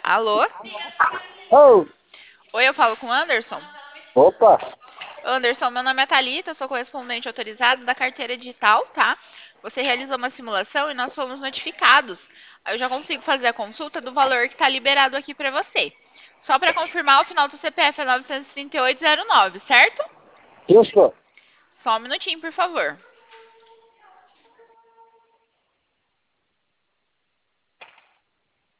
Alô? Oh, Oi, eu falo com o Anderson. opa, Anderson, meu nome é Thalita, sou correspondente autorizado da carteira digital, tá? Você realizou uma simulação e nós fomos notificados. Aí eu já consigo fazer a consulta do valor que está liberado aqui para você. Só para confirmar, o final do CPF é 93809, certo? isso, Só um minutinho, por favor.